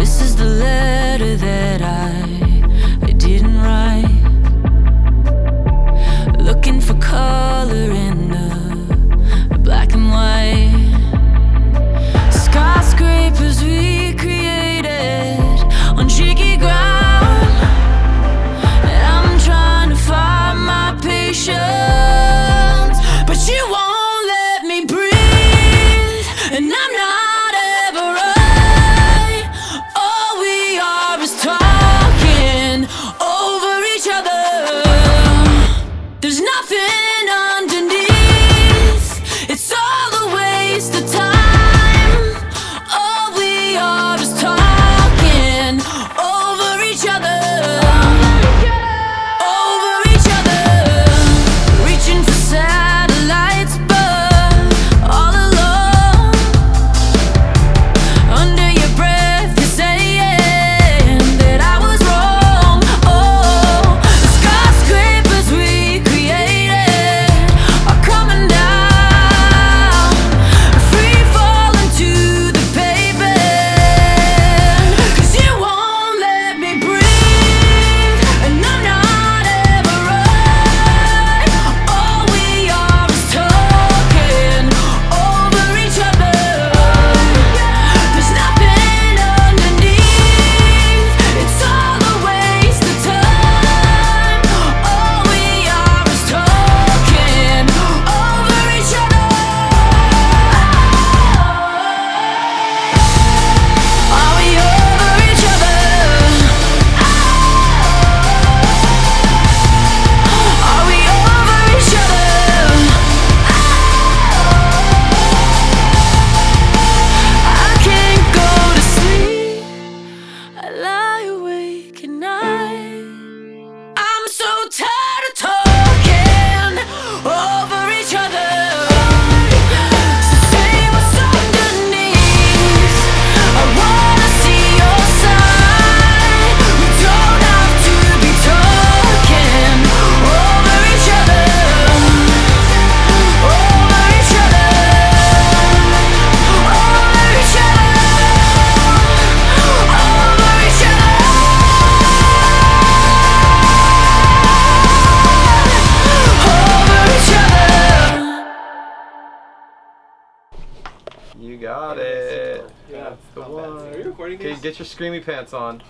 This is the letter that I didn't write. Looking for color in the black and white. Skyscrapers we created on shaky ground, and I'm trying to find my patience, but you won't let me breathe, and I'm not ever right. All we are is talking over each other. There's nothing underneath, it's all a waste of time. All we are is talking over each other. Over each other. Reaching for satellites, but all alone. Under your breath, you're saying that I was wrong. Oh, the skyscrapers we created are coming down, free falling to the pavement. 'Cause you won't let me breathe, and I'm not ever right. All we are is talking over each other. There's nothing underneath, it's all a waste of time. All we are is talking over each other. Are we over each other? Are we over each other? I can't go to sleep, I lie awake at night. I'm so tired of talking over each other. So say what's underneath, I wanna see your side. We don't have to be talking over each other. Over each other. Over each other. Over each other. Over each other. You got it. Yeah, That's the not bad. one. Are you recording Okay, this? get your screamy pants on.